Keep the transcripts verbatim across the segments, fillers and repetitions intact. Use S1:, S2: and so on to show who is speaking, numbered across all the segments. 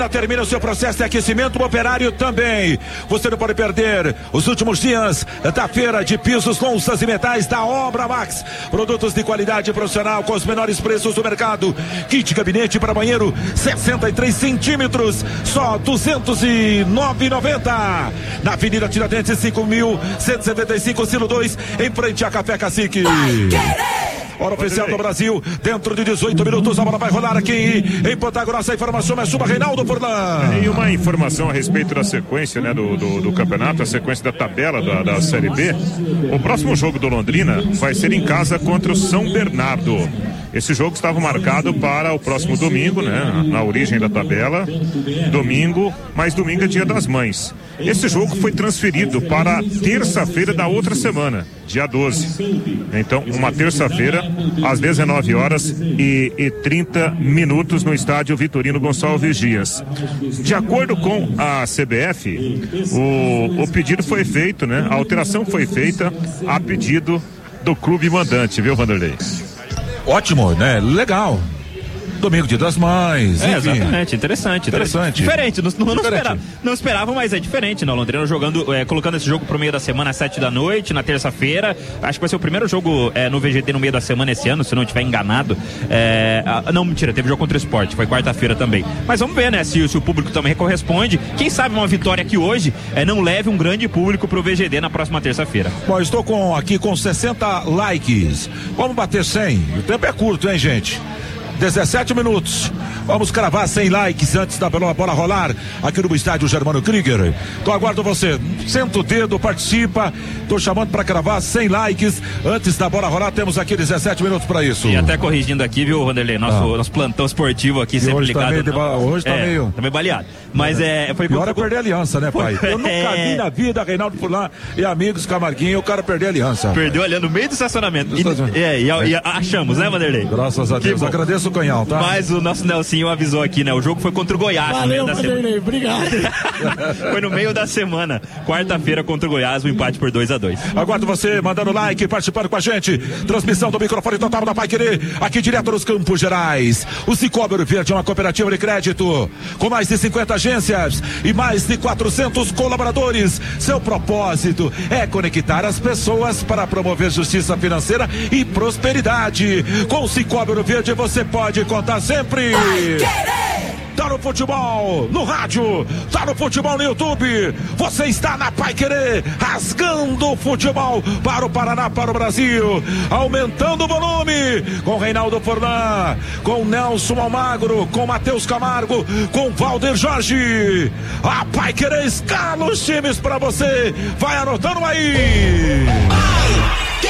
S1: Termina o seu processo de aquecimento, o operário também. Você não pode perder os últimos dias da feira de pisos, louças e metais da Obra Max. Produtos de qualidade profissional com os menores preços do mercado. Kit gabinete para banheiro sessenta e três centímetros, só duzentos e nove reais e noventa centavos. Na Avenida Tiradentes cinco mil cento e setenta e cinco, Silo dois, em frente a Café Cacique. Hora oficial do Brasil, dentro de dezoito minutos, a bola vai rolar aqui em Ponta Grossa. A informação é sua, Reinaldo Furlan.
S2: E uma informação a respeito da sequência, né, do, do, do campeonato, a sequência da tabela da, da Série B. O próximo jogo do Londrina vai ser em casa contra o São Bernardo. Esse jogo estava marcado para o próximo domingo, né? Na origem da tabela, domingo, mas domingo é Dia das Mães. Esse jogo foi transferido para terça-feira da outra semana, dia doze. Então, uma terça-feira, às dezenove horas e trinta minutos, no estádio Vitorino Gonçalves Dias. De acordo com a C B F, o, o pedido foi feito, né? A alteração foi feita a pedido do clube mandante, viu, Vanderlei?
S1: Ótimo, né? Legal. Domingo, Dia das Mães,
S3: é,
S1: enfim.
S3: Exatamente, interessante.
S1: Interessante.
S3: Diferente, não, não,
S1: diferente.
S3: Não, esperava, não esperava, mas é diferente, né? O Londrina jogando, é, colocando esse jogo pro meio da semana às sete da noite, na terça-feira. Acho que vai ser o primeiro jogo é, no V G T no meio da semana esse ano, se não estiver enganado. É, a, não, mentira, teve jogo contra o Sport, foi quarta-feira também. Mas vamos ver, né, se, se o público também corresponde. Quem sabe uma vitória aqui hoje é, não leve um grande público pro V G D na próxima terça-feira.
S1: Bom, estou com, aqui com sessenta likes. Vamos bater cem. O tempo é curto, hein, gente? dezessete minutos. Vamos cravar cem likes antes da bola rolar aqui no estádio Germano Krieger. Então aguardo você. Senta o dedo, participa. Tô chamando para cravar cem likes antes da bola rolar. Temos aqui dezessete minutos para isso.
S3: E até corrigindo aqui, viu, Vanderlei? Nosso, ah. nosso plantão esportivo aqui, e sempre
S1: hoje
S3: ligado.
S1: Tá meio de, hoje tá
S3: é,
S1: meio.
S3: Tá meio baleado. Mas é. Foi
S1: pior é perder a aliança, né, pai? Eu nunca
S3: é...
S1: vi na vida, Reinaldo Furlan e amigos Camarguinho, o cara perder a aliança.
S3: Perdeu ali no meio do estacionamento. E, é, e, e achamos, né, Vanderlei?
S1: Graças a Deus. Agradeço o canhão, tá?
S3: Mas o nosso Nelsinho avisou aqui, né? O jogo foi contra o Goiás.
S4: Valeu,
S3: no meio da
S4: Vanderlei,
S3: semana.
S4: obrigado.
S3: Foi no meio da semana. Quarta-feira contra o Goiás, o um empate por dois a dois.
S1: Aguardo você mandando like, participando com a gente. Transmissão do microfone total da Pai Querer, aqui direto nos Campos Gerais. O Cicobi Ouro Verde é uma cooperativa de crédito com mais de cinquenta agências e mais de quatrocentos colaboradores. Seu propósito é conectar as pessoas para promover justiça financeira e prosperidade. Com o Cicobi Ouro Verde você pode contar sempre. Tá no futebol, no rádio, tá no futebol no YouTube. Você está na Pai Querer, rasgando o futebol para o Paraná, para o Brasil, aumentando o volume, com Reinaldo Furlan, com Nelson Almagro, com Matheus Camargo, com Valder Jorge. A Pai Querer escala os times para você. Vai anotando aí.
S5: Pai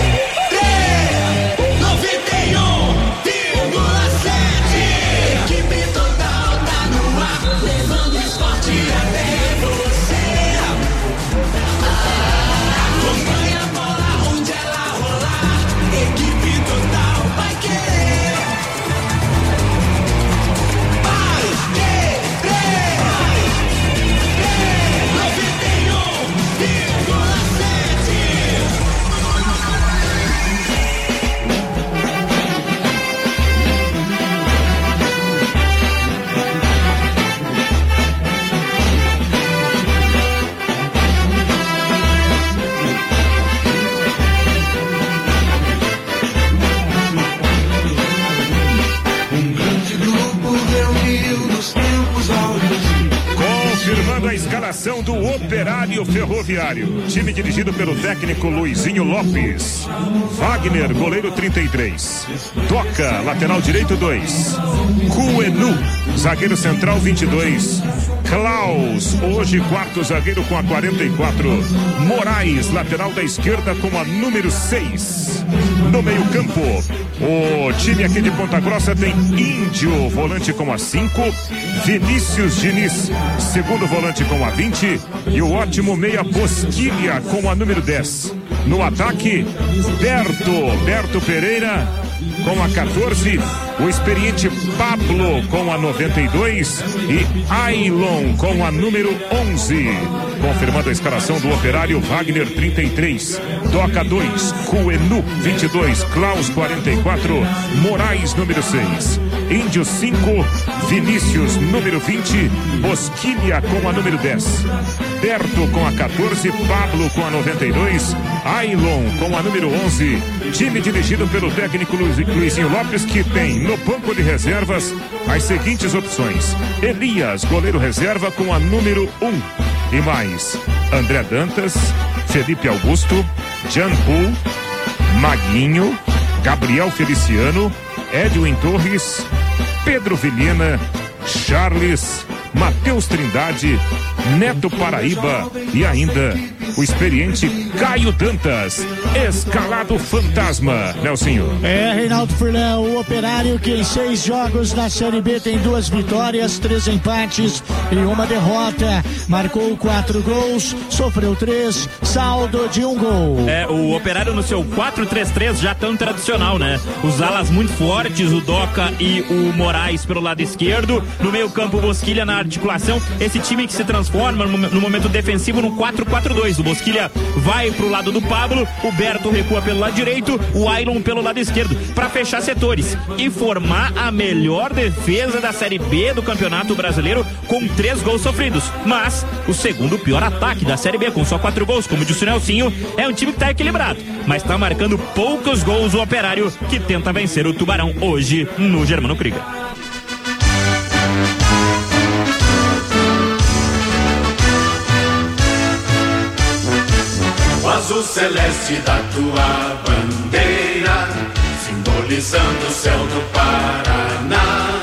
S5: Querer noventa e um vírgula sete. Equipe total tá no ar, levando esporte até você. Acompanha a bola onde ela rolar. Equipe total vai querer. Vai querer. noventa e um vírgula sete.
S2: Confirmando a escalação do Operário Ferroviário. Time dirigido pelo técnico Luizinho Lopes. Wagner, goleiro trinta e três. Toca, lateral direito dois. Cuenu, zagueiro central vinte e dois. Klaus, hoje quarto zagueiro com a quarenta e quatro. Moraes, lateral da esquerda com a número seis. No meio campo, o time aqui de Ponta Grossa tem Índio, volante com a cinco. Vinícius Diniz, segundo volante com a vinte. E o ótimo meia Bosquilha com a número dez. No ataque, Berto, Berto Pereira com a quatorze, o experiente Pablo com a noventa e dois e Ailon com a número onze. Confirmando a escalação do Operário: Wagner trinta e três, Doca dois, Cuenu vinte e dois, Klaus quarenta e quatro, Moraes número seis, Índio cinco, Vinícius número vinte, Bosquilha com a número dez, Berto com a quatorze, Pablo com a noventa e dois, Ailon com a número onze. Time dirigido pelo técnico Luiz, Luizinho Lopes, que tem no banco de reservas as seguintes opções: Elias, goleiro reserva, com a número um. E mais: André Dantas, Felipe Augusto, Jean Paul, Maguinho, Gabriel Feliciano, Edwin Torres, Pedro Vilhena, Charles, Matheus Trindade, Neto Paraíba e ainda o experiente Caio Dantas. Escalado fantasma, Nelsinho.
S4: É, Reinaldo Furlan, o Operário, que em seis jogos na Série B tem duas vitórias, três empates e uma derrota. Marcou quatro gols, sofreu três, saldo de um gol.
S3: É, o Operário no seu quatro três três já tão tradicional, né? Os alas muito fortes, o Doca e o Moraes pelo lado esquerdo. No meio campo, o Bosquilha na articulação. Esse time que se transforma no momento defensivo no quatro quatro dois. O Bosquilha vai pro lado do Pablo, o Berto recua pelo lado direito, o Ailon pelo lado esquerdo, para fechar setores e formar a melhor defesa da Série B do Campeonato Brasileiro, com três gols sofridos. Mas o segundo pior ataque da Série B, com só quatro gols, como disse o Nelsinho. É um time que tá equilibrado, mas tá marcando poucos gols o Operário, que tenta vencer o Tubarão hoje no Germano Krieger.
S5: O azul celeste da tua bandeira, simbolizando o céu do Paraná.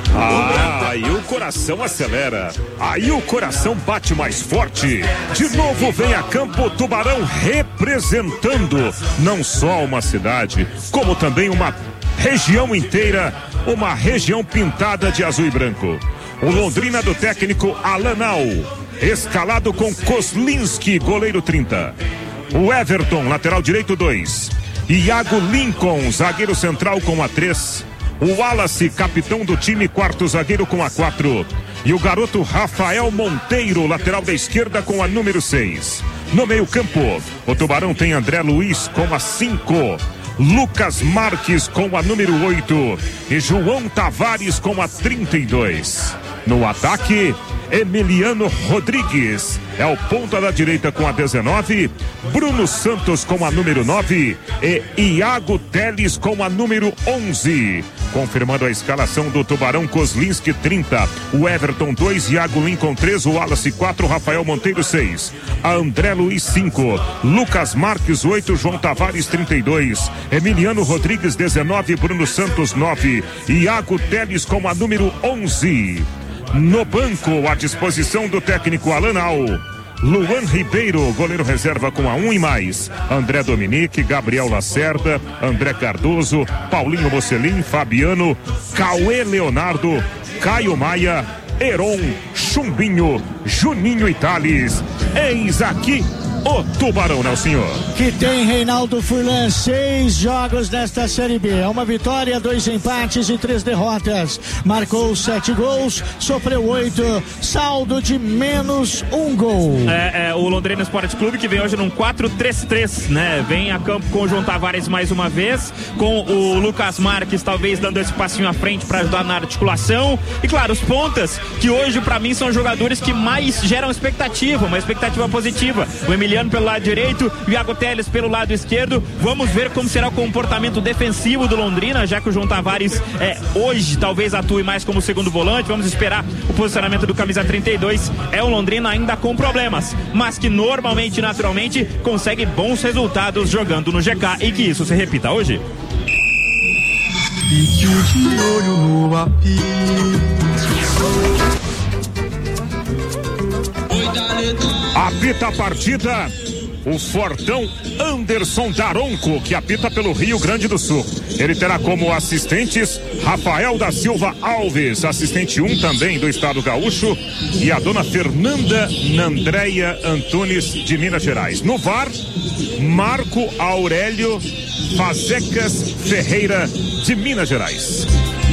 S2: Ah, aí o coração acelera, aí o coração bate mais forte. De novo vem a campo Tubarão, representando não só uma cidade, como também uma região inteira, uma região pintada de azul e branco. O Londrina do técnico Alanal, escalado com Kozlinski, goleiro trinta. O Everton, lateral direito dois. Iago Lincoln, zagueiro central com a três. O Wallace, capitão do time, quarto zagueiro com a quatro. E o garoto Rafael Monteiro, lateral da esquerda com a número seis. No meio campo, o Tubarão tem André Luiz com a cinco. Lucas Marques com a número oito. E João Tavares com a trinta e dois. No ataque, Emiliano Rodrigues é o ponta da direita com a dezenove, Bruno Santos com a número nove e Iago Teles com a número onze. Confirmando a escalação do Tubarão: Kozlinski trinta, o Everton dois, Iago Lincoln três, o Wallace quatro, Rafael Monteiro seis, a André Luiz cinco, Lucas Marques oito, João Tavares trinta e dois, Emiliano Rodrigues dezenove, Bruno Santos nove, Iago Teles com a número onze. No banco, à disposição do técnico Alanal, Luan Ribeiro, goleiro reserva com a um e mais. André Dominique, Gabriel Lacerda, André Cardoso, Paulinho Mocelin, Fabiano, Cauê Leonardo, Caio Maia, Heron, Chumbinho, Juninho e Thales. Eis aqui o Tubarão, né, o senhor?
S4: Que tem, Reinaldo Furlan, seis jogos desta Série B. É uma vitória, dois empates e três derrotas. Marcou sete gols, sofreu oito, saldo de menos um gol.
S3: É, é o Londrina Esporte Clube, que vem hoje num quatro três três, né? Vem a campo com o João Tavares mais uma vez, com o Lucas Marques talvez dando esse passinho à frente para ajudar na articulação. E claro, os pontas, que hoje para mim são jogadores que mais geram expectativa, uma expectativa positiva. O Emiliano pelo lado direito, o Iago Teles pelo lado esquerdo. Vamos ver como será o comportamento defensivo do Londrina, já que o João Tavares é, hoje talvez atue mais como segundo volante. Vamos esperar o posicionamento do camisa trinta e dois. É um Londrina ainda com problemas, mas que normalmente, naturalmente, consegue bons resultados jogando no G K, e que isso se repita hoje.
S2: de olho no apito. Apita a partida o fortão Anderson Daronco, que apita pelo Rio Grande do Sul. Ele terá como assistentes Rafael da Silva Alves, assistente um também do estado gaúcho, e a dona Fernanda Nandréia Antunes de Minas Gerais. No V A R, Marco Aurélio Fazecas Ferreira de Minas Gerais.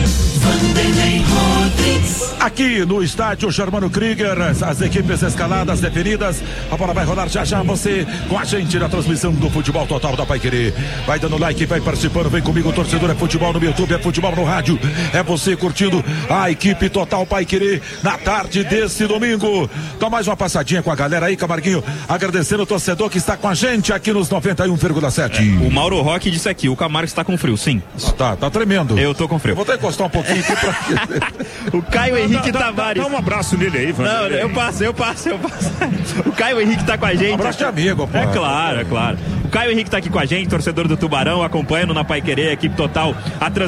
S1: Aqui no estádio Germano Krieger, as equipes escaladas, definidas. A bola vai rolar já já. Você com a gente na transmissão do Futebol Total da Paiquerê. Vai dando like, vai participando. Vem comigo, torcedor. É futebol no YouTube, é futebol no rádio. É você curtindo a equipe Total Paiquerê na tarde desse domingo. Dá mais uma passadinha com a galera aí, Camarguinho. Agradecendo o torcedor que está com a gente aqui nos noventa e um vírgula sete.
S3: É, o Mauro Roque disse aqui: o Camargo está com frio, sim.
S1: Ah, tá, tá tremendo.
S3: Eu tô com frio.
S1: Eu vou até encostar um pouquinho aqui pra...
S3: O Caio Henrique
S2: dá, dá,
S3: Tavares.
S2: Dá um abraço nele aí, Vanderlei.
S3: Não, eu passo, eu passo, eu passo. O Caio Henrique tá com a gente.
S1: Um abraço de amigo, pô.
S3: É claro, é claro. O Caio Henrique tá aqui com a gente, torcedor do Tubarão, acompanhando na Paiquerê, equipe Total. A trans...